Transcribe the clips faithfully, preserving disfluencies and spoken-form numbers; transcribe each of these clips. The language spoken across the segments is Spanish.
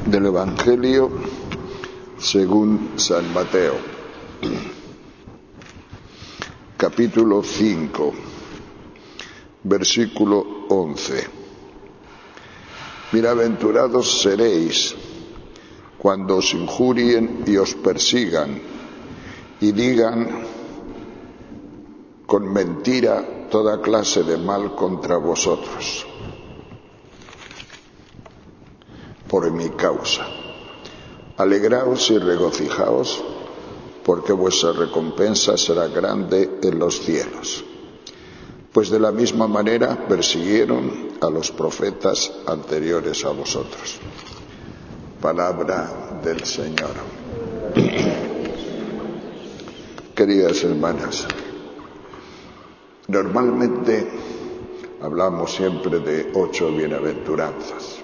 Del Evangelio según San Mateo, capítulo cinco, versículo once. Bienaventurados seréis cuando os injurien y os persigan y digan con mentira toda clase de mal contra vosotros, por mi causa. Alegraos y regocijaos, porque vuestra recompensa será grande en los cielos. Pues de la misma manera persiguieron a los profetas anteriores a vosotros. Palabra del Señor. Queridas hermanas, normalmente hablamos siempre de ocho bienaventuranzas.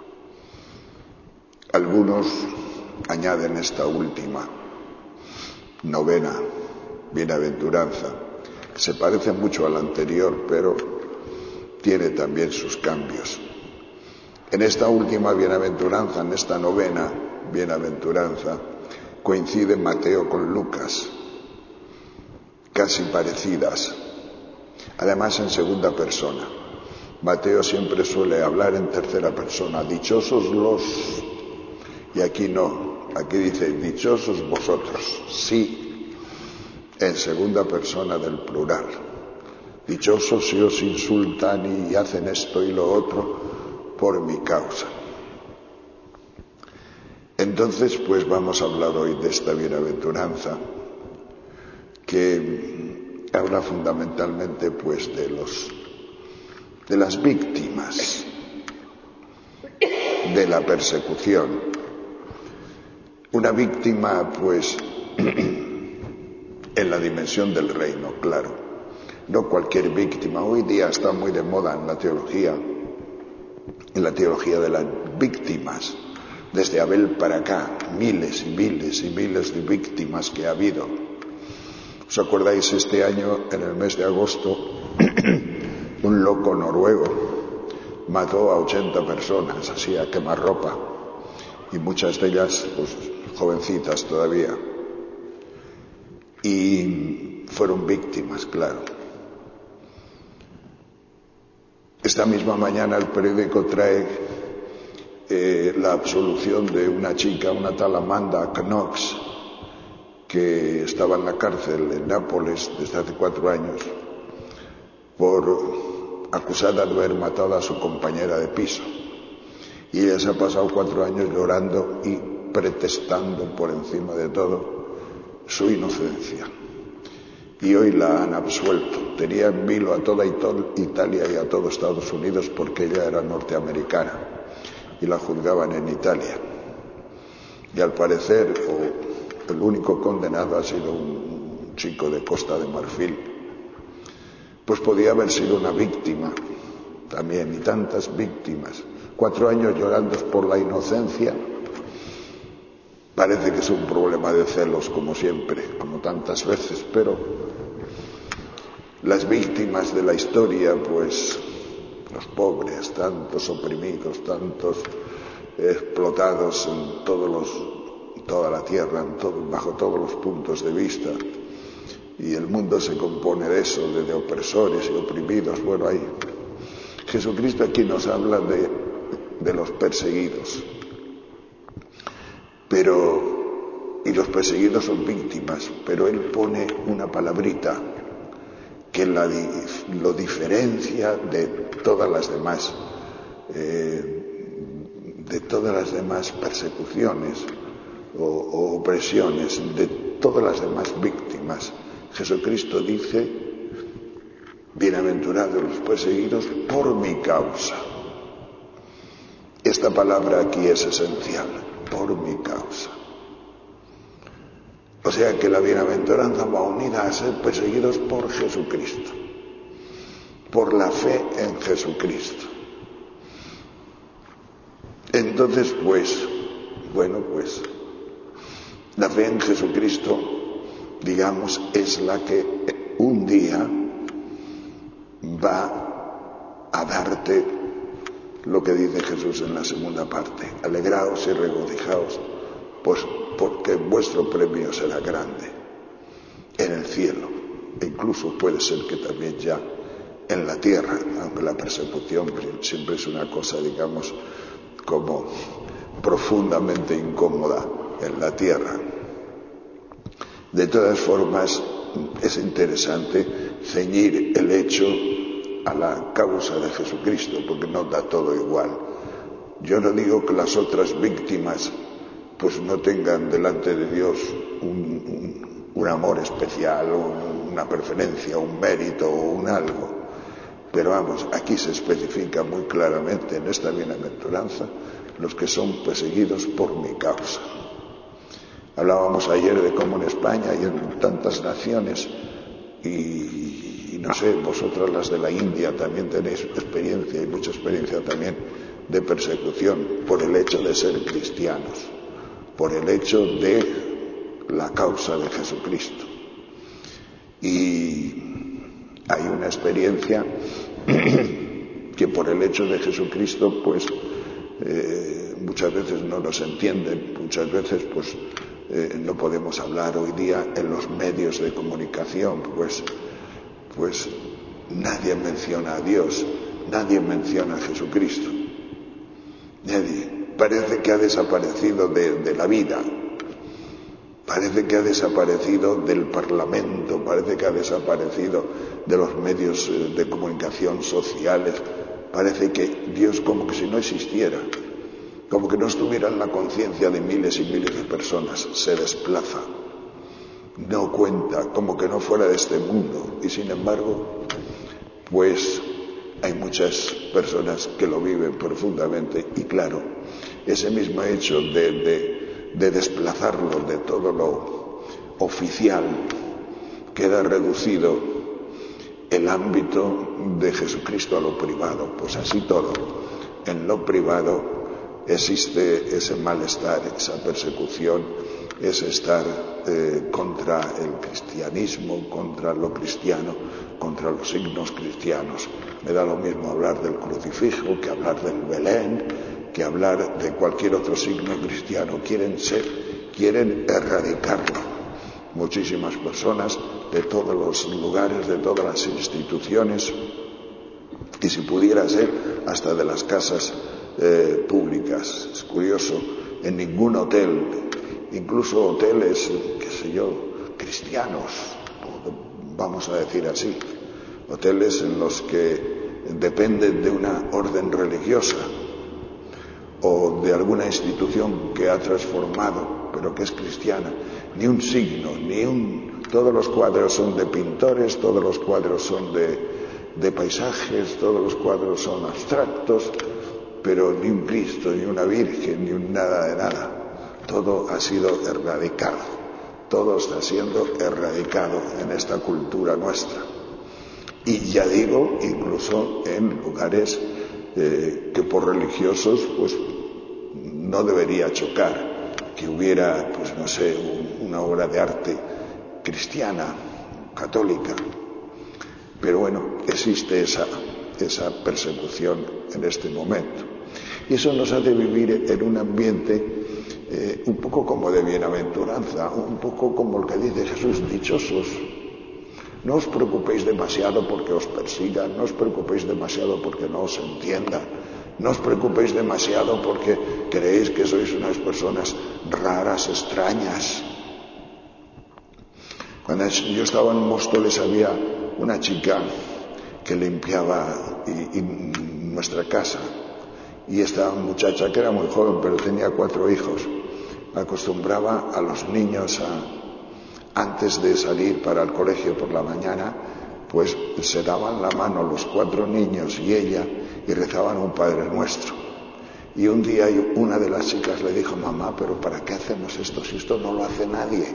Algunos añaden esta última, novena bienaventuranza, que se parece mucho a la anterior, pero tiene también sus cambios. En esta última bienaventuranza, en esta novena bienaventuranza, coincide Mateo con Lucas, casi parecidas, además en segunda persona. Mateo siempre suele hablar en tercera persona, dichosos los... Y aquí no, aquí dice, dichosos vosotros, sí, en segunda persona del plural. Dichosos si os insultan y hacen esto y lo otro por mi causa. Entonces, pues vamos a hablar hoy de esta bienaventuranza, que habla fundamentalmente pues de los, de las víctimas de la persecución. Una víctima, pues, en la dimensión del reino, claro. No cualquier víctima. Hoy día está muy de moda en la teología, en la teología de las víctimas. Desde Abel para acá, miles y miles y miles de víctimas que ha habido. ¿Os acordáis este año, en el mes de agosto, un loco noruego mató a ochenta personas, así a quemarropa, y muchas de ellas, pues, jovencitas todavía, y fueron víctimas, claro. Esta misma mañana el periódico trae eh, la absolución de una chica, una tal Amanda Knox, que estaba en la cárcel en Nápoles desde hace cuatro años por acusada de haber matado a su compañera de piso, y ella se ha pasado cuatro años llorando y pretestando por encima de todo su inocencia, y hoy la han absuelto. Tenía en vilo a toda Italia y a todo Estados Unidos porque ella era norteamericana y la juzgaban en Italia, y al parecer o el único condenado ha sido un chico de Costa de Marfil. Pues podía haber sido una víctima también, y tantas víctimas, cuatro años llorando por la inocencia. Parece que es un problema de celos, como siempre, como tantas veces, pero las víctimas de la historia, pues los pobres, tantos oprimidos, tantos explotados en todos los, toda la tierra, en todo, bajo todos los puntos de vista, y el mundo se compone de eso, de, de opresores y oprimidos. Bueno, ahí Jesucristo aquí nos habla de, de los perseguidos. Pero, y los perseguidos son víctimas, pero él pone una palabrita que la, lo diferencia de todas las demás, eh, de todas las demás persecuciones o, o opresiones, de todas las demás víctimas. Jesucristo dice, bienaventurados los perseguidos por mi causa. Esta palabra aquí es esencial. Por mi causa. O sea que la bienaventuranza va unida a ser perseguidos por Jesucristo, por la fe en Jesucristo. Entonces, pues, bueno, pues, la fe en Jesucristo, digamos, es la que un día va a darte lo que dice Jesús en la segunda parte: alegraos y regocijaos, pues porque vuestro premio será grande en el cielo, e incluso puede ser que también ya en la tierra, aunque la persecución siempre es una cosa, digamos, como profundamente incómoda en la tierra. De todas formas, es interesante ceñir el hecho a la causa de Jesucristo, porque no da todo igual. Yo no digo que las otras víctimas pues no tengan delante de Dios un, un, un amor especial, un, una preferencia, un mérito o un algo, pero vamos, aquí se especifica muy claramente en esta bienaventuranza los que son perseguidos por mi causa. Hablábamos ayer de cómo en España y en tantas naciones, y, y no sé, vosotras las de la India también tenéis experiencia, y mucha experiencia también, de persecución por el hecho de ser cristianos, por el hecho de la causa de Jesucristo. Y hay una experiencia que por el hecho de Jesucristo, pues eh, muchas veces no nos entienden, muchas veces pues eh, no podemos hablar hoy día en los medios de comunicación, pues, pues nadie menciona a Dios, nadie menciona a Jesucristo, nadie. Parece que ha desaparecido de, de la vida, parece que ha desaparecido del Parlamento, parece que ha desaparecido de los medios de comunicación sociales, parece que Dios como que si no existiera, como que no estuviera en la conciencia de miles y miles de personas, se desplaza, no cuenta, como que no fuera de este mundo, y sin embargo, pues hay muchas personas que lo viven profundamente, y claro, ese mismo hecho de, de, de desplazarlo de todo lo oficial, queda reducido el ámbito de Jesucristo a lo privado. Pues así todo, en lo privado existe ese malestar, esa persecución, ese estar eh, contra el cristianismo, contra lo cristiano, contra los signos cristianos. Me da lo mismo hablar del crucifijo que hablar del Belén, que hablar de cualquier otro signo cristiano. Quieren ser, quieren erradicarlo. Muchísimas personas de todos los lugares, de todas las instituciones, y si pudiera ser, hasta de las casas eh, públicas. Es curioso, en ningún hotel, incluso hoteles, qué sé yo, cristianos, vamos a decir así, hoteles en los que dependen de una orden religiosa o de alguna institución que ha transformado, pero que es cristiana, ni un signo, ni un... Todos los cuadros son de pintores, todos los cuadros son de, de paisajes, todos los cuadros son abstractos, pero ni un Cristo, ni una Virgen, ni un nada de nada. Todo ha sido erradicado, todo está siendo erradicado en esta cultura nuestra. Y ya digo, incluso en lugares eh, que por religiosos pues no debería chocar que hubiera, pues no sé, un, una obra de arte cristiana, católica. Pero bueno, existe esa, esa persecución en este momento. Y eso nos hace vivir en un ambiente eh, un poco como de bienaventuranza, un poco como el que dice Jesús: dichosos. No os preocupéis demasiado porque os persigan, no os preocupéis demasiado porque no os entiendan, no os preocupéis demasiado porque creéis que sois unas personas raras, extrañas. Cuando yo estaba en Móstoles había una chica que limpiaba y, y nuestra casa, y esta muchacha, que era muy joven pero tenía cuatro hijos, acostumbraba a los niños a... Antes de salir para el colegio por la mañana, pues se daban la mano los cuatro niños y ella y rezaban un Padre Nuestro. Y un día una de las chicas le dijo: mamá, ¿pero para qué hacemos esto si esto no lo hace nadie?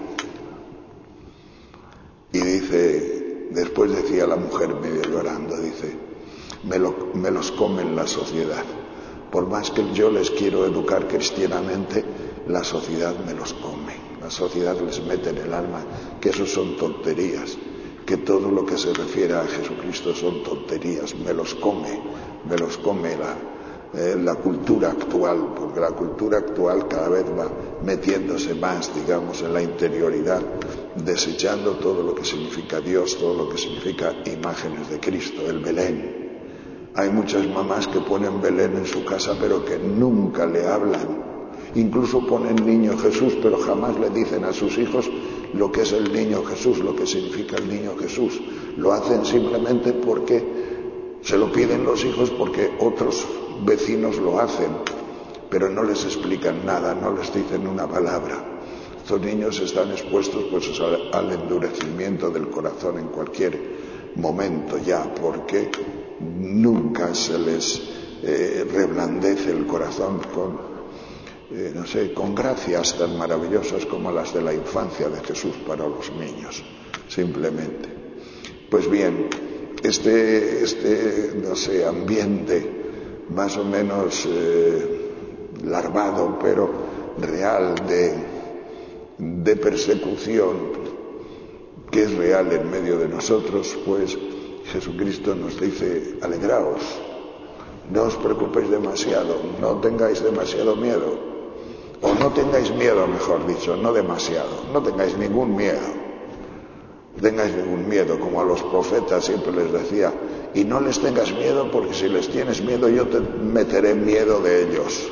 Y dice, después decía la mujer medio llorando, dice: me, lo, me los come la sociedad. Por más que yo les quiero educar cristianamente, la sociedad me los come. La sociedad les mete en el alma que eso son tonterías, que todo lo que se refiere a Jesucristo son tonterías. Me los come, me los come la, eh, la cultura actual, porque la cultura actual cada vez va metiéndose más, digamos, en la interioridad, desechando todo lo que significa Dios, todo lo que significa imágenes de Cristo, el Belén. Hay muchas mamás que ponen Belén en su casa, pero que nunca le hablan. Incluso ponen niño Jesús, pero jamás le dicen a sus hijos lo que es el niño Jesús, lo que significa el niño Jesús. Lo hacen simplemente porque se lo piden los hijos, porque otros vecinos lo hacen, pero no les explican nada, no les dicen una palabra. Estos niños están expuestos pues al, al endurecimiento del corazón en cualquier momento ya, porque nunca se les eh, reblandece el corazón con Eh, no sé, con gracias tan maravillosas como las de la infancia de Jesús para los niños, simplemente. Pues bien, este, este no sé, ambiente más o menos eh, larvado, pero real, de, de persecución, que es real en medio de nosotros, pues Jesucristo nos dice: alegraos, no os preocupéis demasiado, no tengáis demasiado miedo. O no tengáis miedo, mejor dicho, no demasiado, no tengáis ningún miedo, no tengáis ningún miedo, como a los profetas siempre les decía, y no les tengas miedo, porque si les tienes miedo yo te meteré miedo de ellos.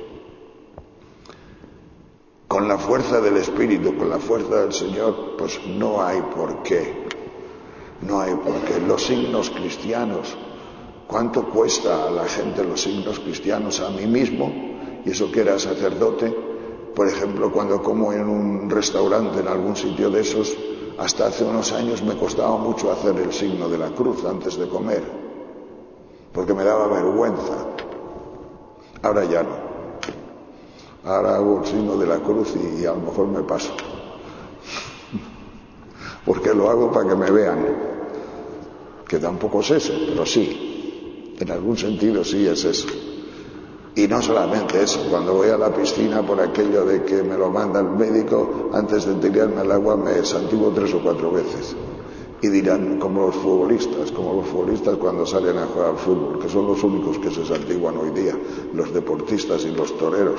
Con la fuerza del Espíritu, con la fuerza del Señor, pues no hay por qué, no hay por qué. Los signos cristianos, ¿cuánto cuesta a la gente los signos cristianos? A mí mismo, y eso que era sacerdote, por ejemplo, cuando como en un restaurante, en algún sitio de esos, hasta hace unos años me costaba mucho hacer el signo de la cruz antes de comer, porque me daba vergüenza. Ahora ya no. Ahora hago el signo de la cruz y, y a lo mejor me paso. Porque lo hago para que me vean. Que tampoco es eso, pero sí. En algún sentido sí es eso. Y no solamente eso, cuando voy a la piscina, por aquello de que me lo manda el médico, antes de tirarme al agua me santiguo tres o cuatro veces. Y dirán, como los futbolistas, como los futbolistas cuando salen a jugar al fútbol, que son los únicos que se santiguan hoy día, los deportistas y los toreros.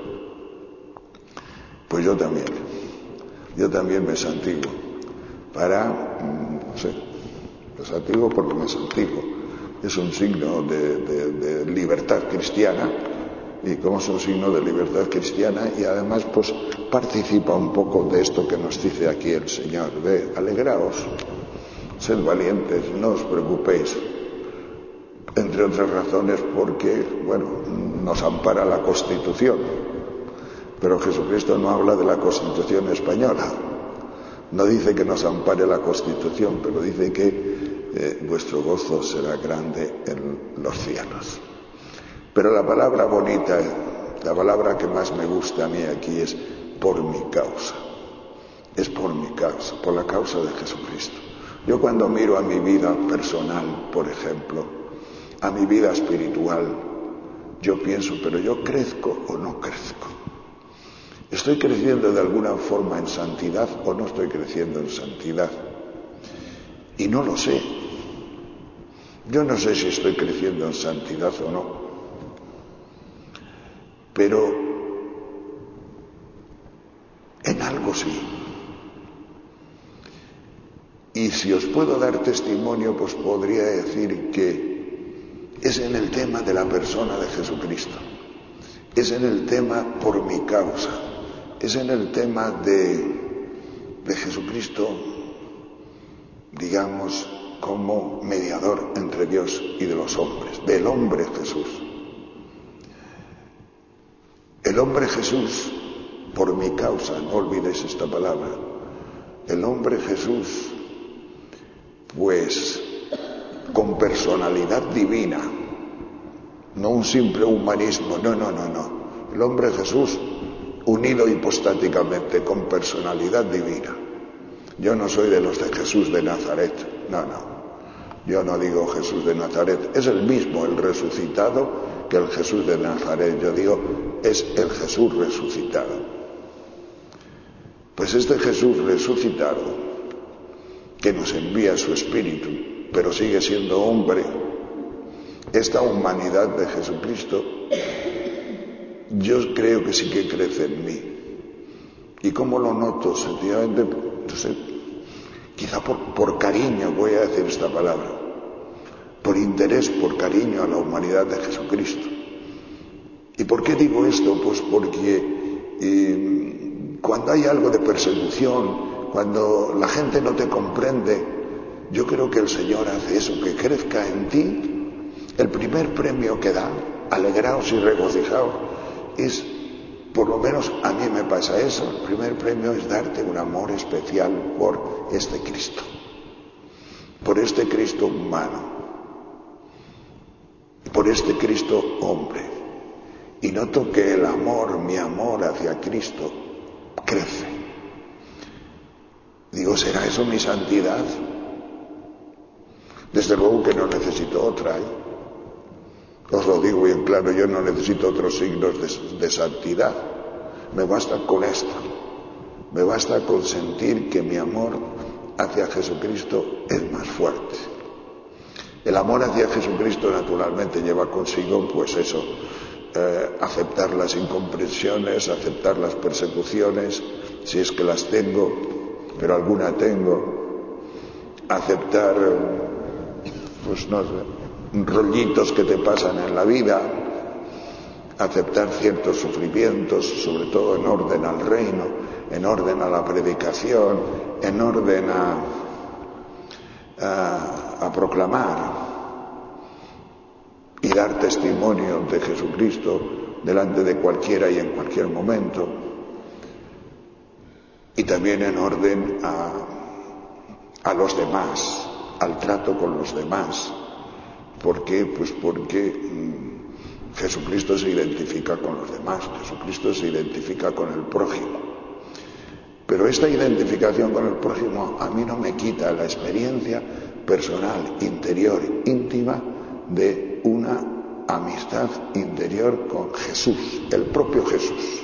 Pues yo también, yo también me santiguo, para, no sé, me santiguo porque me santiguo. Es un signo de, de, de libertad cristiana, y como es un signo de libertad cristiana, y además pues participa un poco de esto que nos dice aquí el Señor, de alegraos, sed valientes, no os preocupéis, entre otras razones porque, bueno, nos ampara la Constitución, pero Jesucristo no habla de la Constitución española, no dice que nos ampare la Constitución, pero dice que Eh, vuestro gozo será grande en los cielos. Pero la palabra bonita, la palabra que más me gusta a mí aquí es por mi causa. Es por mi causa, por la causa de Jesucristo. Yo cuando miro a mi vida personal, por ejemplo, a mi vida espiritual, yo pienso, pero yo crezco o no crezco. ¿Estoy creciendo de alguna forma en santidad o no estoy creciendo en santidad? Y no lo sé. Yo no sé si estoy creciendo en santidad o no. Pero en algo sí. Y si os puedo dar testimonio, pues podría decir que es en el tema de la persona de Jesucristo. Es en el tema por mi causa. Es en el tema de, de Jesucristo, digamos, como mediador entre Dios y de los hombres, del hombre Jesús. El hombre Jesús, por mi causa, no olvidéis esta palabra, el hombre Jesús, pues, con personalidad divina, no un simple humanismo, no, no, no, no. El hombre Jesús, unido hipostáticamente, con personalidad divina. Yo no soy de los de Jesús de Nazaret, no, no. Yo no digo Jesús de Nazaret, es el mismo el resucitado que el Jesús de Nazaret. Yo digo, es el Jesús resucitado. Pues este Jesús resucitado, que nos envía su Espíritu, pero sigue siendo hombre, esta humanidad de Jesucristo, yo creo que sí que crece en mí. ¿Y cómo lo noto? Sencillamente, no sé, quizá por, por cariño voy a decir esta palabra, por interés, por cariño a la humanidad de Jesucristo. ¿Y por qué digo esto? Pues porque eh, cuando hay algo de persecución, cuando la gente no te comprende, yo creo que el Señor hace eso, que crezca en ti. El primer premio que da, alegraos y regocijaos, es, por lo menos a mí me pasa eso, el primer premio es darte un amor especial por este Cristo, por este Cristo humano, por este Cristo hombre. Y noto que el amor, mi amor hacia Cristo, crece. Digo, ¿será eso mi santidad? Desde luego que no necesito otra, ¿eh? Os lo digo bien claro, yo no necesito otros signos de, de santidad. Me basta con esto. Me basta con sentir que mi amor hacia Jesucristo es más fuerte. El amor hacia Jesucristo naturalmente lleva consigo, pues eso, eh, aceptar las incomprensiones, aceptar las persecuciones, si es que las tengo, pero alguna tengo, aceptar, pues no sé, rollitos que te pasan en la vida, aceptar ciertos sufrimientos, sobre todo en orden al reino, en orden a la predicación, en orden a, a, a proclamar y dar testimonio de Jesucristo delante de cualquiera y en cualquier momento, y también en orden a, a los demás, al trato con los demás. ¿Por qué? Pues porque mmm, Jesucristo se identifica con los demás, Jesucristo se identifica con el prójimo. Pero esta identificación con el prójimo a mí no me quita la experiencia personal, interior, íntima de una amistad interior con Jesús, el propio Jesús.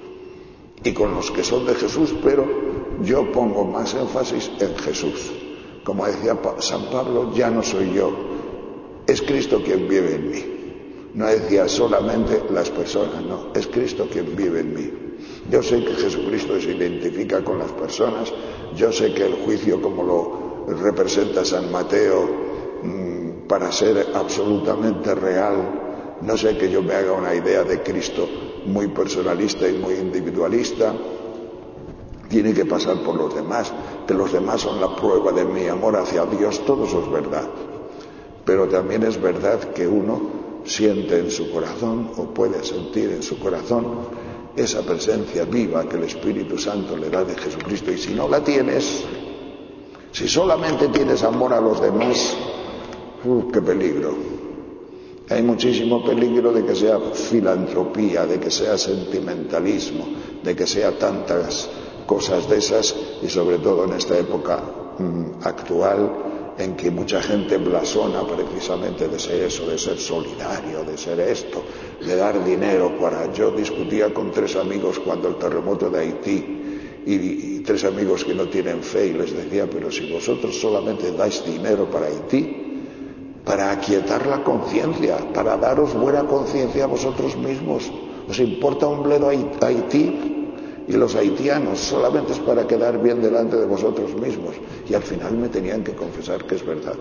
Y con los que son de Jesús, pero yo pongo más énfasis en Jesús. Como decía San Pablo, ya no soy yo, es Cristo quien vive en mí. No decía solamente las personas, no, es Cristo quien vive en mí. Yo sé que Jesucristo se identifica con las personas, yo sé que el juicio, como lo representa San Mateo, mmm, para ser absolutamente real, no sé que yo me haga una idea de Cristo muy personalista y muy individualista, tiene que pasar por los demás, que los demás son la prueba de mi amor hacia Dios, todo eso es verdad. Pero también es verdad que uno siente en su corazón, o puede sentir en su corazón, esa presencia viva que el Espíritu Santo le da de Jesucristo. Y si no la tienes, si solamente tienes amor a los demás, ¡uh, qué peligro! Hay muchísimo peligro de que sea filantropía, de que sea sentimentalismo, de que sea tantas cosas de esas, y sobre todo en esta época mmm, actual, en que mucha gente blasona precisamente de ser eso, de ser solidario, de ser esto, de dar dinero para... Yo discutía con tres amigos cuando el terremoto de Haití, y, y tres amigos que no tienen fe, y les decía, pero si vosotros solamente dais dinero para Haití, para aquietar la conciencia, para daros buena conciencia a vosotros mismos, ¿os importa un bledo Haití? Y los haitianos solamente es para quedar bien delante de vosotros mismos. Y al final me tenían que confesar que es verdad.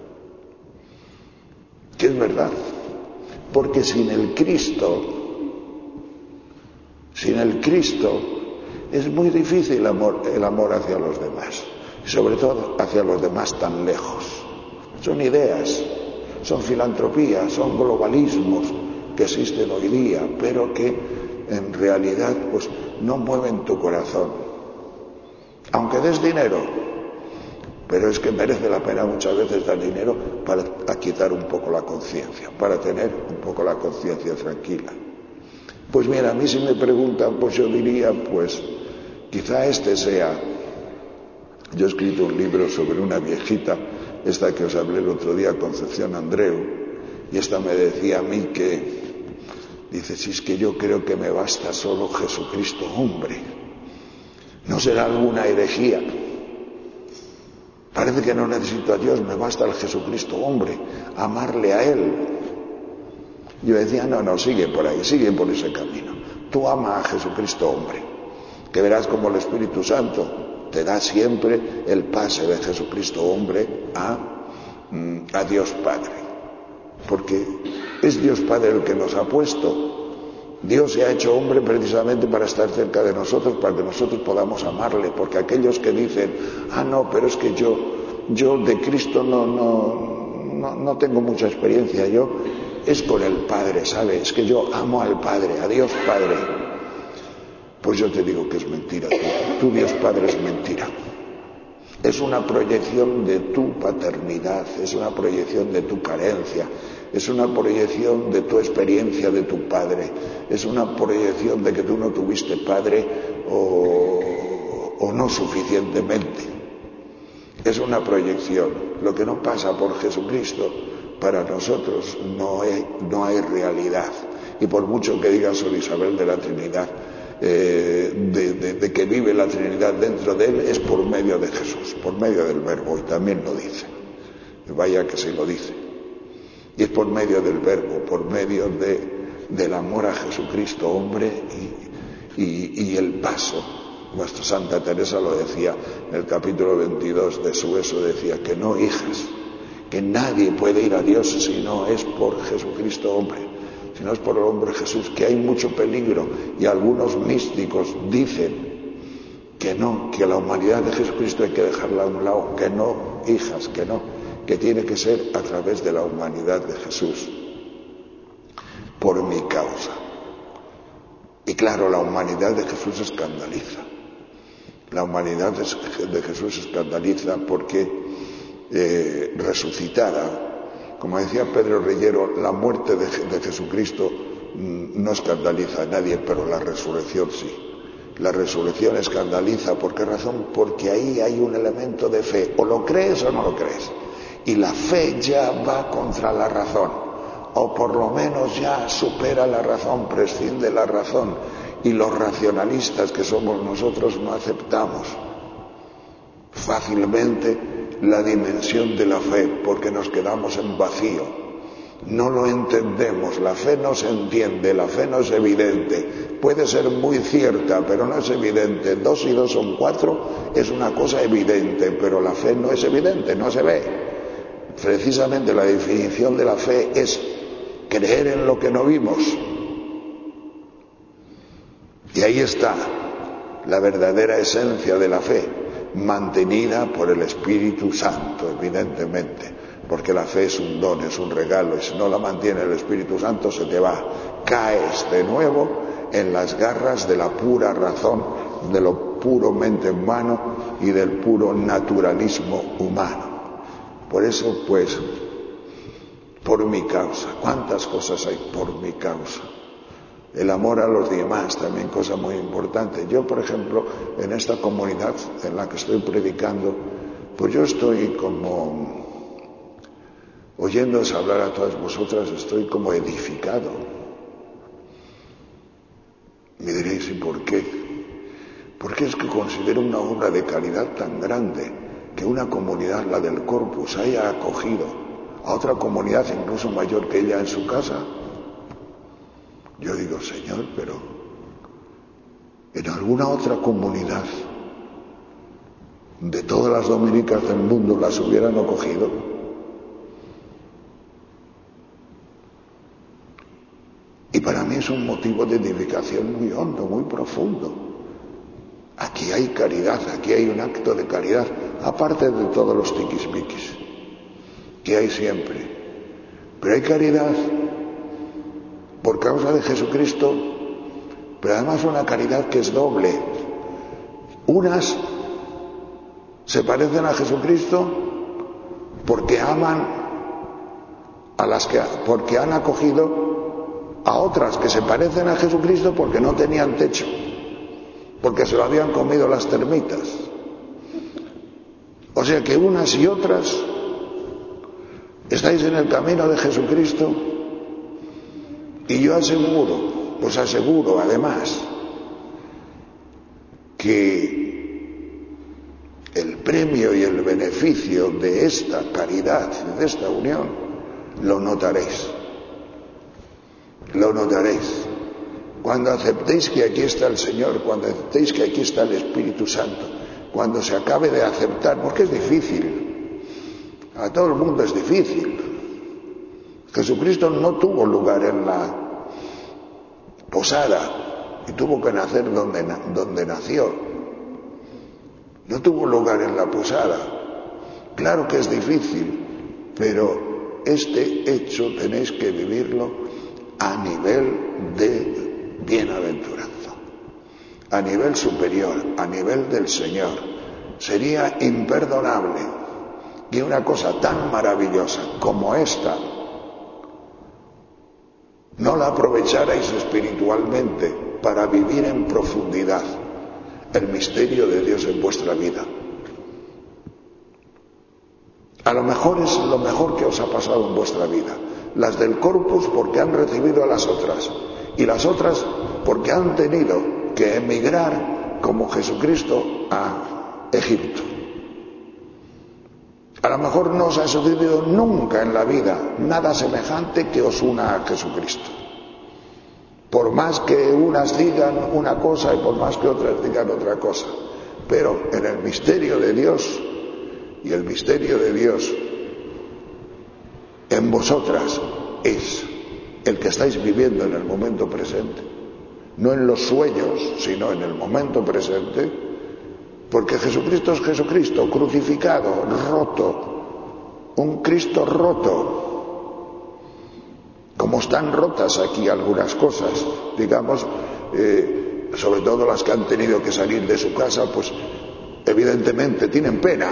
Que es verdad. Porque sin el Cristo, sin el Cristo, es muy difícil el amor, el amor hacia los demás. Y sobre todo hacia los demás tan lejos. Son ideas, son filantropías, son globalismos que existen hoy día, pero que en realidad pues no mueven tu corazón, aunque des dinero, pero es que merece la pena muchas veces dar dinero para aquietar un poco la conciencia, para tener un poco la conciencia tranquila. Pues mira, a mí si me preguntan, pues yo diría, pues quizá este sea, yo he escrito un libro sobre una viejita, esta que os hablé el otro día, Concepción Andreu, y esta me decía a mí que dice, si es que yo creo que me basta solo Jesucristo hombre. ¿No será alguna herejía? Parece que no necesito a Dios, me basta el Jesucristo hombre, amarle a Él. Yo decía, no, no, sigue por ahí, sigue por ese camino. Tú ama a Jesucristo hombre, que verás como el Espíritu Santo te da siempre el pase de Jesucristo hombre a, a Dios Padre. Porque es Dios Padre el que nos ha puesto. Dios se ha hecho hombre precisamente para estar cerca de nosotros, para que nosotros podamos amarle. Porque aquellos que dicen, ah, no, pero es que yo, yo de Cristo no, no, no, no tengo mucha experiencia, yo es con el Padre, ¿sabes? Es que yo amo al Padre, a Dios Padre. Pues yo te digo que es mentira, tu, tu Dios Padre es mentira. Es una proyección de tu paternidad, es una proyección de tu carencia, es una proyección de tu experiencia de tu padre, es una proyección de que tú no tuviste padre o, o no suficientemente. Es una proyección. Lo que no pasa por Jesucristo, para nosotros no hay, no hay realidad. Y por mucho que diga Sor Isabel de la Trinidad, eh, de, de, de que vive la Trinidad dentro de él, es por medio de Jesús, por medio del Verbo, y también lo dice. Vaya que sí lo dice. Y es por medio del Verbo, por medio de, del amor a Jesucristo, hombre, y, y, y el paso. Nuestra Santa Teresa lo decía en el capítulo veintidós de su Eso, decía que no, hijas, que nadie puede ir a Dios si no es por Jesucristo, hombre, si no es por el hombre Jesús, que hay mucho peligro, y algunos místicos dicen que no, que la humanidad de Jesucristo hay que dejarla a un lado, que no, hijas, que no, que tiene que ser a través de la humanidad de Jesús, por mi causa. Y claro, la humanidad de Jesús escandaliza. La humanidad de Jesús escandaliza porque eh, resucitada, como decía Pedro Reyero, la muerte de, de Jesucristo no escandaliza a nadie, pero la resurrección sí. La resurrección escandaliza. ¿Por qué razón? Porque ahí hay un elemento de fe. O lo crees o no lo crees. Y la fe ya va contra la razón, o por lo menos ya supera la razón, prescinde la razón, y los racionalistas que somos nosotros no aceptamos fácilmente la dimensión de la fe, porque nos quedamos en vacío, no lo entendemos, la fe no se entiende, la fe no es evidente, puede ser muy cierta, pero no es evidente. Dos y dos son cuatro, es una cosa evidente, pero la fe no es evidente, no se ve. Precisamente la definición de la fe es creer en lo que no vimos. Y ahí está la verdadera esencia de la fe, mantenida por el Espíritu Santo, evidentemente, porque la fe es un don, es un regalo, y si no la mantiene el Espíritu Santo se te va, caes de nuevo en las garras de la pura razón, de lo puramente humano y del puro naturalismo humano. Por eso, pues, por mi causa, ¿cuántas cosas hay por mi causa? El amor a los demás, también cosa muy importante. Yo, por ejemplo, en esta comunidad en la que estoy predicando, pues yo estoy como, oyéndoos hablar a todas vosotras, estoy como edificado. Me diréis, ¿y por qué? Porque es que considero una obra de calidad tan grande que una comunidad, la del Corpus, haya acogido a otra comunidad incluso mayor que ella en su casa. Yo digo, Señor, pero en alguna otra comunidad de todas las dominicas del mundo las hubieran acogido. Y para mí es un motivo de edificación muy hondo, muy profundo. Aquí hay caridad, aquí hay un acto de caridad, aparte de todos los tiquismiquis que hay siempre. Pero hay caridad por causa de Jesucristo, pero además una caridad que es doble. Unas se parecen a Jesucristo porque aman a las que, porque han acogido a otras que se parecen a Jesucristo porque no tenían techo, porque se lo habían comido las termitas. O sea que unas y otras estáis en el camino de Jesucristo, y yo aseguro, os aseguro además, que el premio y el beneficio de esta caridad, de esta unión, lo notaréis. lo notaréis. Cuando aceptéis que aquí está el Señor, cuando aceptéis que aquí está el Espíritu Santo, cuando se acabe de aceptar, porque es difícil, a todo el mundo es difícil. Jesucristo no tuvo lugar en la posada y tuvo que nacer donde, donde nació. No tuvo lugar en la posada. Claro que es difícil, pero este hecho tenéis que vivirlo a nivel de bienaventuranza, a nivel superior, a nivel del Señor. Sería imperdonable que una cosa tan maravillosa como esta no la aprovecharais espiritualmente para vivir en profundidad el misterio de Dios en vuestra vida. A lo mejor es lo mejor que os ha pasado en vuestra vida. Las del Corpus porque han recibido a las otras, y las otras porque han tenido que emigrar como Jesucristo a Egipto. A lo mejor no os ha sucedido nunca en la vida nada semejante que os una a Jesucristo. Por más que unas digan una cosa y por más que otras digan otra cosa. Pero en el misterio de Dios, y el misterio de Dios en vosotras es el que estáis viviendo en el momento presente. No en los sueños, sino en el momento presente. Porque Jesucristo es Jesucristo, crucificado, roto, un Cristo roto. Como están rotas aquí algunas cosas, digamos, eh, sobre todo las que han tenido que salir de su casa, pues evidentemente tienen pena.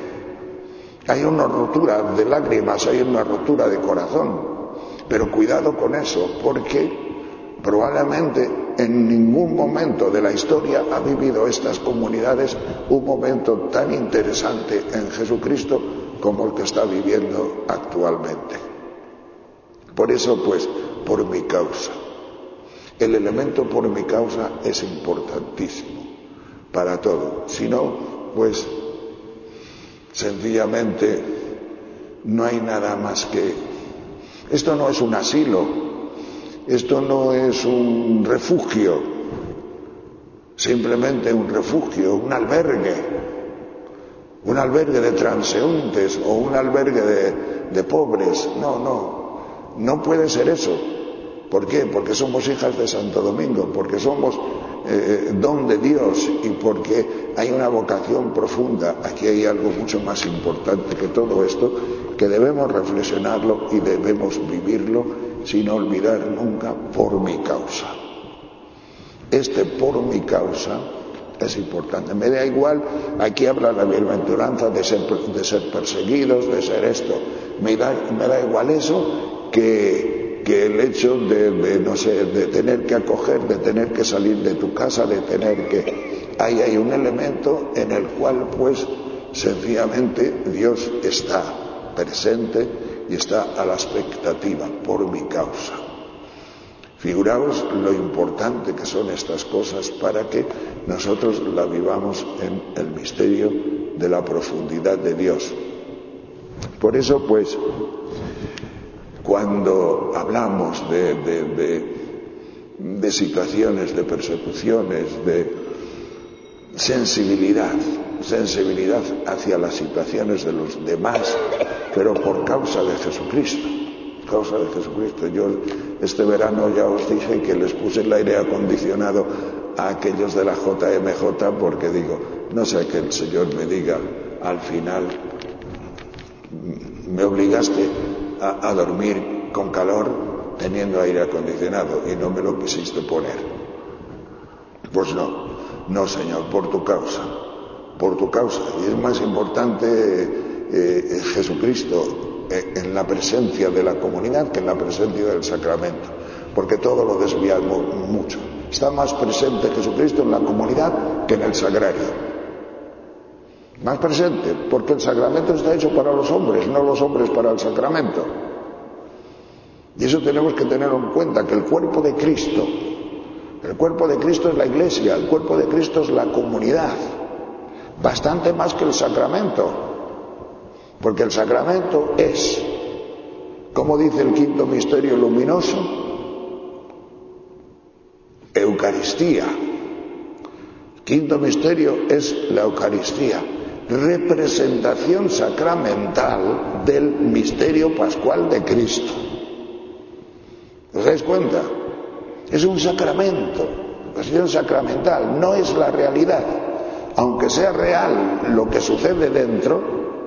Hay una rotura de lágrimas, hay una rotura de corazón, pero cuidado con eso, porque probablemente en ningún momento de la historia ha vivido estas comunidades un momento tan interesante en Jesucristo como el que está viviendo actualmente. Por eso, pues, por mi causa. El elemento por mi causa es importantísimo para todo. Si no, pues, sencillamente no hay nada más que... Esto no es un asilo. Esto no es un refugio, simplemente un refugio, un albergue, un albergue de transeúntes o un albergue de, de pobres. No, no, no puede ser eso. ¿Por qué? Porque somos hijas de Santo Domingo, porque somos eh, don de Dios y porque hay una vocación profunda. Aquí hay algo mucho más importante que todo esto, que debemos reflexionarlo y debemos vivirlo sin olvidar nunca por mi causa. Este por mi causa es importante. Me da igual, aquí habla la bienaventuranza de ser, de ser perseguidos, de ser esto. Me da, me da igual eso que, que el hecho de, de, no sé, de tener que acoger, de tener que salir de tu casa, de tener que... Ahí hay un elemento en el cual, pues, sencillamente Dios está presente y está a la expectativa por mi causa. Figuraos lo importante que son estas cosas para que nosotros la vivamos en el misterio de la profundidad de Dios. Por eso, pues, cuando hablamos de, de, de, de situaciones, de persecuciones, de sensibilidad, sensibilidad hacia las situaciones de los demás, pero por causa de Jesucristo, causa de Jesucristo. Yo este verano ya os dije que les puse el aire acondicionado a aquellos de la J M J porque digo, no sé que el Señor me diga al final, me obligaste a, a dormir con calor teniendo aire acondicionado y no me lo quisiste poner. Pues no, no Señor, por tu causa, por tu causa. Y es más importante Eh, Jesucristo eh, en la presencia de la comunidad que en la presencia del sacramento, porque todo lo desviamos mucho. Está más presente Jesucristo en la comunidad que en el sagrario. Más presente, porque el sacramento está hecho para los hombres, no los hombres para el sacramento. Y eso tenemos que tenerlo en cuenta, que el cuerpo de Cristo, el cuerpo de Cristo es la Iglesia, el cuerpo de Cristo es la comunidad, bastante más que el sacramento. Porque el sacramento es, como dice el quinto misterio luminoso, Eucaristía. Quinto misterio es la Eucaristía, representación sacramental del misterio pascual de Cristo. ¿Os dais cuenta? Es un sacramento, cuestión sacramental, no es la realidad. Aunque sea real lo que sucede dentro,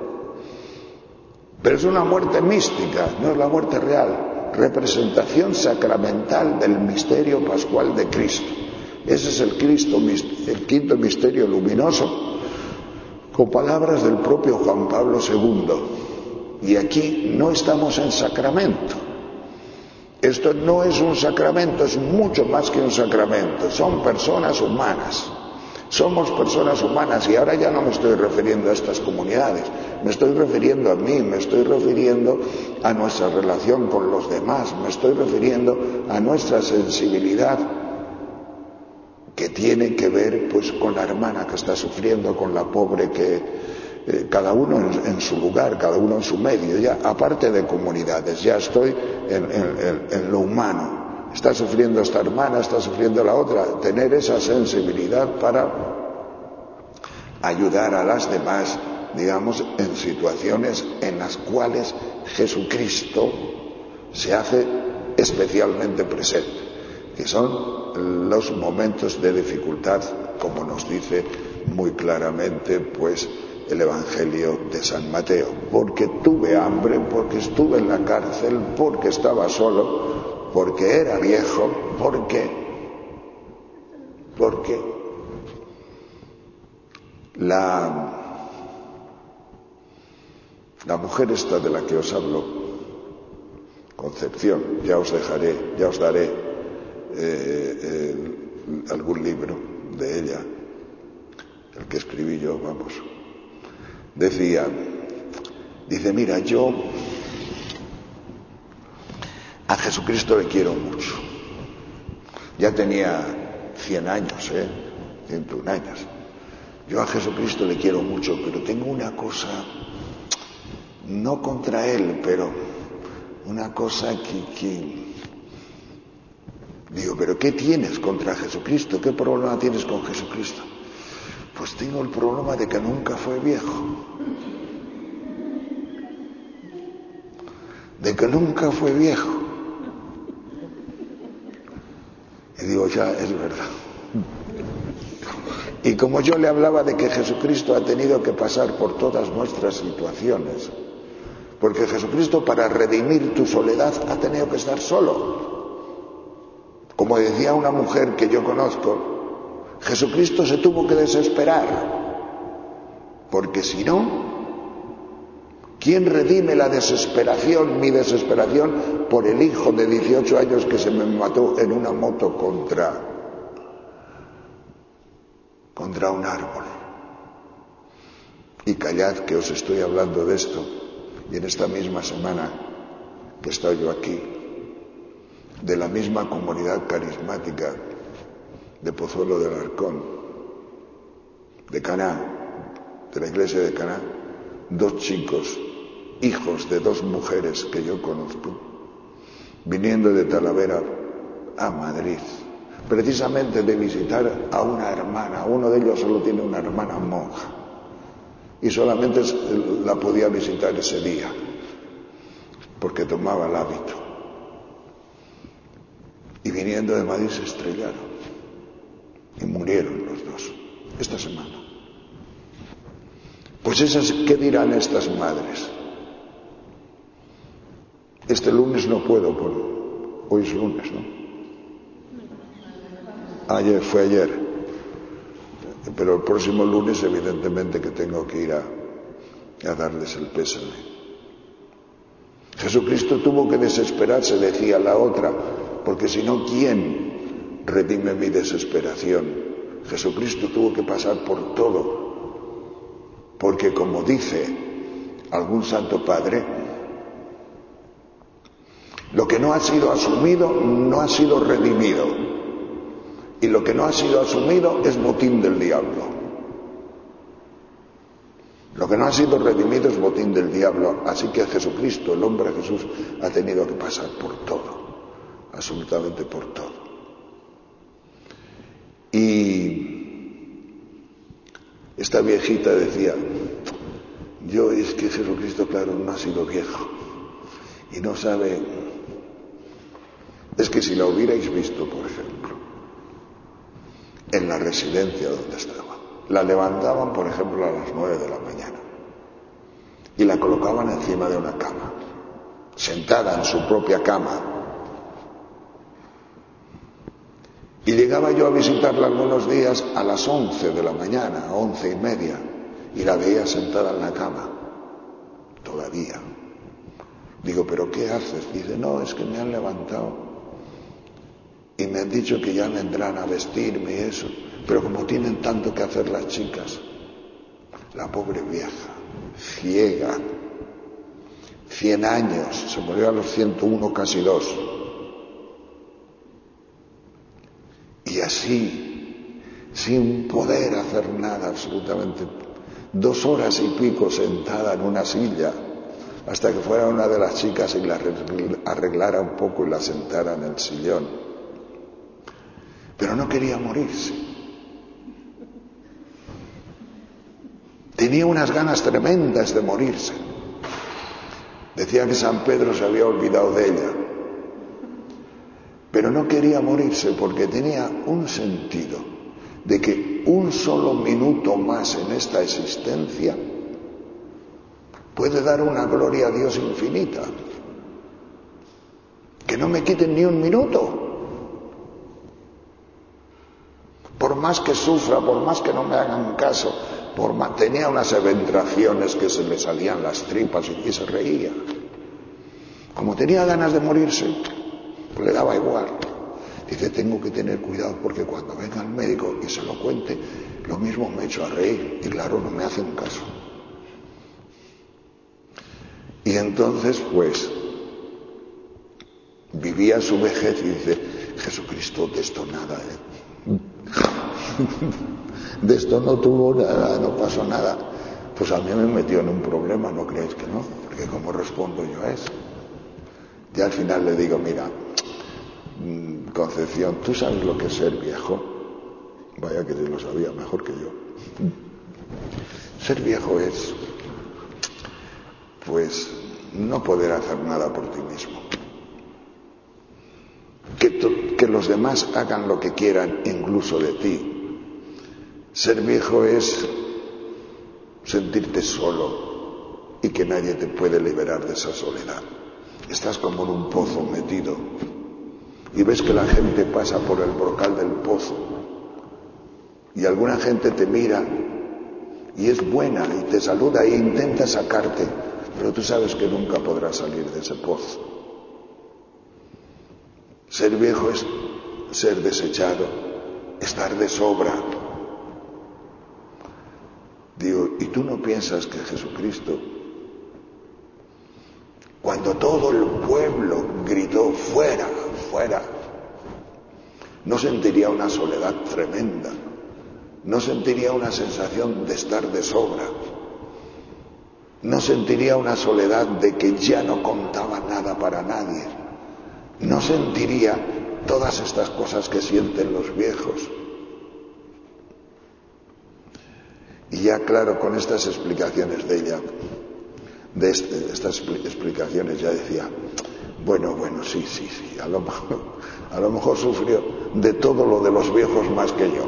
pero es una muerte mística, no es la muerte real. Representación sacramental del misterio pascual de Cristo. Ese es el, Cristo, el quinto misterio luminoso, con palabras del propio Juan Pablo segundo. Y aquí no estamos en sacramento. Esto no es un sacramento, es mucho más que un sacramento. Son personas humanas. Somos personas humanas, y ahora ya no me estoy refiriendo a estas comunidades, me estoy refiriendo a mí, me estoy refiriendo a nuestra relación con los demás, me estoy refiriendo a nuestra sensibilidad, que tiene que ver pues con la hermana que está sufriendo, con la pobre, que eh, cada uno en, en su lugar, cada uno en su medio, ya aparte de comunidades, ya estoy en, en, en lo humano. Está sufriendo esta hermana, está sufriendo la otra. Tener esa sensibilidad para ayudar a las demás, digamos, en situaciones en las cuales Jesucristo se hace especialmente presente, que son los momentos de dificultad, como nos dice muy claramente, pues, el Evangelio de San Mateo. Porque tuve hambre, porque estuve en la cárcel, porque estaba solo, porque era viejo, porque, porque la, la mujer esta de la que os hablo, Concepción, ya os dejaré, ya os daré eh, eh, algún libro de ella, el que escribí yo, vamos, decía, dice, mira, yo a Jesucristo le quiero mucho. Ya tenía cien años, ¿eh? ciento un años. Yo a Jesucristo le quiero mucho, pero tengo una cosa, no contra Él, pero una cosa que, que... Digo, ¿pero qué tienes contra Jesucristo? ¿Qué problema tienes con Jesucristo? Pues tengo el problema de que nunca fue viejo. De que nunca fue viejo. Y digo, ya, es verdad. Y como yo le hablaba de que Jesucristo ha tenido que pasar por todas nuestras situaciones, porque Jesucristo, para redimir tu soledad, ha tenido que estar solo. Como decía una mujer que yo conozco, Jesucristo se tuvo que desesperar, porque si no, ¿quién redime la desesperación, mi desesperación, por el hijo de dieciocho años que se me mató en una moto contra, contra un árbol? Y callad que os estoy hablando de esto, y en esta misma semana que estoy yo aquí, de la misma comunidad carismática de Pozuelo del Arcón, de Caná, de la iglesia de Caná, dos chicos, hijos de dos mujeres que yo conozco, viniendo de Talavera a Madrid, precisamente de visitar a una hermana. Uno de ellos solo tiene una hermana monja y solamente la podía visitar ese día porque tomaba el hábito. Y viniendo de Madrid se estrellaron y murieron los dos esta semana. Pues esas, ¿qué dirán estas madres? Este lunes no puedo, por... hoy es lunes, ¿no? Ayer, fue ayer. Pero el próximo lunes evidentemente que tengo que ir a, a darles el pésame. Jesucristo tuvo que desesperarse, decía la otra, porque si no, ¿quién redime mi desesperación? Jesucristo tuvo que pasar por todo, porque como dice algún santo padre, lo que no ha sido asumido no ha sido redimido, y lo que no ha sido asumido es botín del diablo. Lo que no ha sido redimido es botín del diablo. Así que Jesucristo, el hombre Jesús, ha tenido que pasar por todo, absolutamente por todo. Y esta viejita decía, yo es que Jesucristo, claro, no ha sido viejo y no sabe, es que si la hubierais visto, por ejemplo, en la residencia donde estaba, la levantaban, por ejemplo, a las nueve de la mañana y la colocaban encima de una cama, sentada en su propia cama. Y llegaba yo a visitarla algunos días a las once de la mañana, once y media, y la veía sentada en la cama, todavía. Digo, ¿pero qué haces? Dice, no, es que me han levantado y me han dicho que ya vendrán a vestirme y eso, pero como tienen tanto que hacer las chicas, la pobre vieja, ciega, cien años, se murió a los ciento uno, casi dos. Y así, sin poder hacer nada absolutamente, dos horas y pico sentada en una silla, hasta que fuera una de las chicas y la arreglara un poco y la sentara en el sillón. Pero no quería morirse. Tenía unas ganas tremendas de morirse. Decía que San Pedro se había olvidado de ella. Pero no quería morirse porque tenía un sentido de que un solo minuto más en esta existencia puede dar una gloria a Dios infinita. Que no me quiten ni un minuto. Por más que sufra, por más que no me hagan caso, por más, tenía unas eventraciones que se le salían las tripas y, y se reía. Como tenía ganas de morirse, pues le daba igual. Dice, tengo que tener cuidado porque cuando venga el médico y se lo cuente, lo mismo me echo a reír y claro, no me hacen caso. Y entonces, pues, vivía su vejez y dice, Jesucristo, de esto nada, ¿eh? De esto no tuvo nada, no pasó nada. Pues a mí me metió en un problema, ¿no creéis que no? Porque ¿cómo respondo yo a eso? Y al final le digo, mira, Concepción, ¿tú sabes lo que es ser viejo? Vaya que lo sabía mejor que yo. Ser viejo es, pues, no poder hacer nada por ti mismo. Que, to- que los demás hagan lo que quieran, incluso de ti. Ser viejo es sentirte solo y que nadie te puede liberar de esa soledad. Estás como en un pozo metido y ves que la gente pasa por el brocal del pozo y alguna gente te mira y es buena y te saluda e intenta sacarte, pero tú sabes que nunca podrás salir de ese pozo. Ser viejo es ser desechado, estar de sobra. Digo, ¿y tú no piensas que Jesucristo, cuando todo el pueblo gritó fuera, fuera, no sentiría una soledad tremenda? No sentiría una sensación de estar de sobra. No sentiría una soledad de que ya no contaba nada para nadie. No sentiría todas estas cosas que sienten los viejos. Y ya claro, con estas explicaciones de ella, de este, estas explicaciones ya decía, bueno, bueno, sí, sí, sí, a lo mejor, a lo mejor sufrió de todo lo de los viejos más que yo.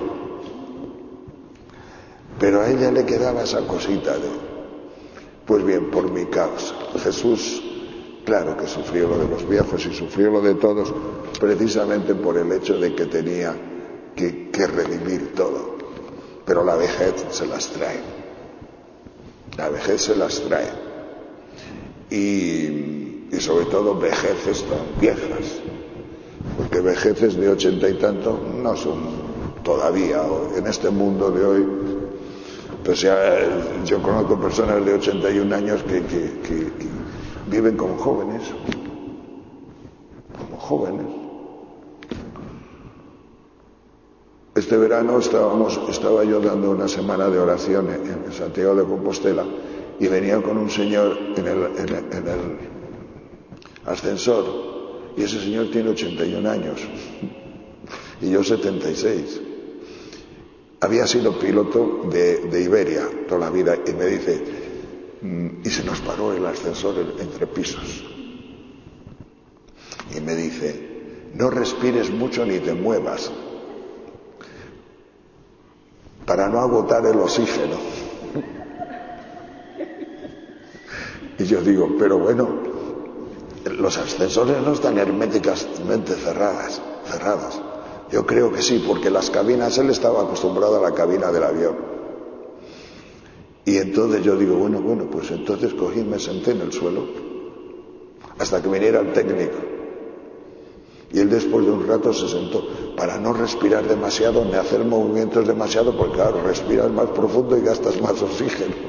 Pero a ella le quedaba esa cosita de, pues bien, por mi causa. Jesús, claro que sufrió lo de los viejos y sufrió lo de todos, precisamente por el hecho de que tenía que, que redimir todo. Pero la vejez se las trae. La vejez se las trae. Y, y sobre todo vejeces tan viejas. Porque vejeces de ochenta y tanto no son todavía, en este mundo de hoy. Pues ya, yo conozco personas de ochenta y un años que, que, que, que viven como jóvenes. Como jóvenes. Este verano estábamos, estaba yo dando una semana de oración en Santiago de Compostela y venía con un señor en el, en el, en el ascensor y ese señor tiene ochenta y un años y yo setenta y seis. había sido piloto de, de Iberia toda la vida y me dice, y se nos paró el ascensor entre pisos. Y me dice, no respires mucho ni te muevas para no agotar el oxígeno. Y yo digo, pero bueno, los ascensores no están herméticamente cerradas, cerrados. Yo creo que sí, porque las cabinas, él estaba acostumbrado a la cabina del avión. Y entonces yo digo, bueno, bueno, pues entonces cogí y me senté en el suelo hasta que viniera el técnico. Y él después de un rato se sentó para no respirar demasiado ni hacer movimientos demasiado, porque claro, respiras más profundo y gastas más oxígeno.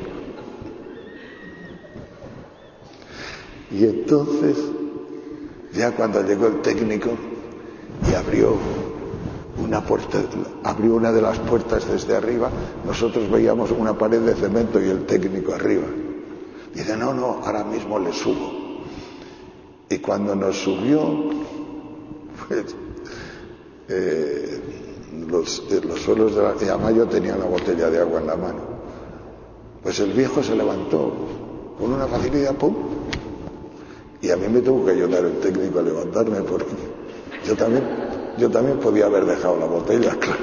Y entonces, ya cuando llegó el técnico y abrió una puerta, abrió una de las puertas desde arriba, nosotros veíamos una pared de cemento y el técnico arriba. Dice, no, no, ahora mismo le subo. Y cuando nos subió, pues, eh, los, eh, los suelos de la de Amayo tenían la botella de agua en la mano. Pues el viejo se levantó con una facilidad, ¡pum! Y a mí me tuvo que ayudar el técnico a levantarme, porque yo también, yo también podía haber dejado la botella, claro.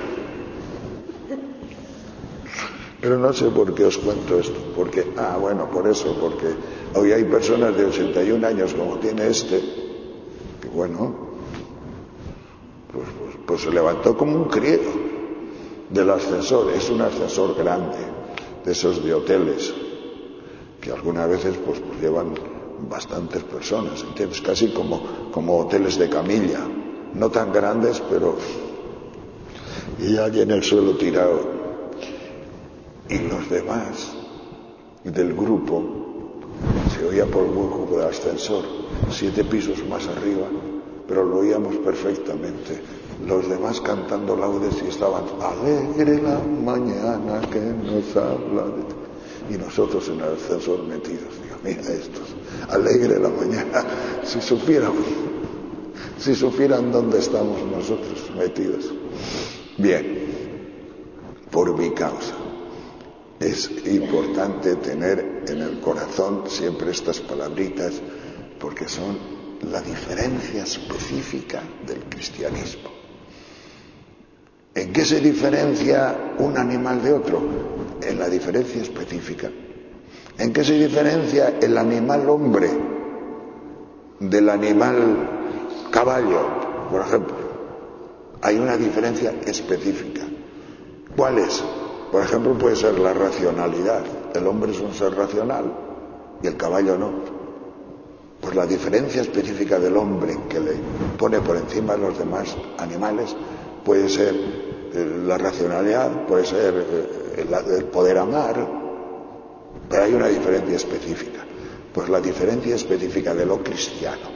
Pero no sé por qué os cuento esto, porque, ah, bueno, por eso, porque hoy hay personas de ochenta y un años como tiene este, que bueno, pues, pues, pues se levantó como un crío del ascensor. Es un ascensor grande, de esos de hoteles, que algunas veces pues, pues llevan bastantes personas, ¿entiendes? Casi como, como hoteles de camilla, no tan grandes, pero y allí en el suelo tirado. Y los demás del grupo se oía por el hueco del ascensor, siete pisos más arriba, pero lo oíamos perfectamente. Los demás cantando laudes y estaban, alegre la mañana que nos habla de... Y nosotros en el ascensor metidos. Digo, mira estos, alegre la mañana. Si supieran, si supieran dónde estamos nosotros metidos. Bien, por mi causa. Es importante tener en el corazón siempre estas palabritas, porque son la diferencia específica del cristianismo. ¿En qué se diferencia un animal de otro? En la diferencia específica. ¿En qué se diferencia el animal hombre del animal caballo, por ejemplo? Hay una diferencia específica. ¿Cuál es? Por ejemplo, puede ser la racionalidad. El hombre es un ser racional y el caballo no. Pues la diferencia específica del hombre que le pone por encima de los demás animales puede ser eh, la racionalidad, puede ser eh, el, el poder amar, pero hay una diferencia específica. Pues la diferencia específica de lo cristiano,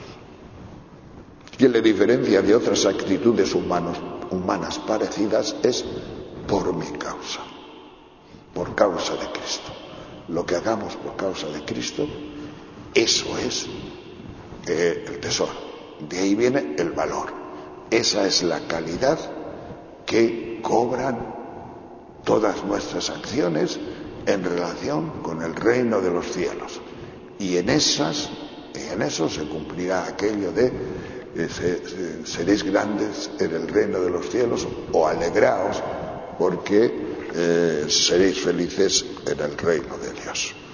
que le diferencia de otras actitudes humanos, humanas parecidas, es por mi causa, por causa de Cristo. Lo que hagamos por causa de Cristo, eso es eh, el tesoro. De ahí viene el valor. Esa es la calidad que cobran todas nuestras acciones en relación con el reino de los cielos. Y en esas, en eso se cumplirá aquello de eh, se, se, seréis grandes en el reino de los cielos, o alegraos porque eh, seréis felices en el reino de Dios.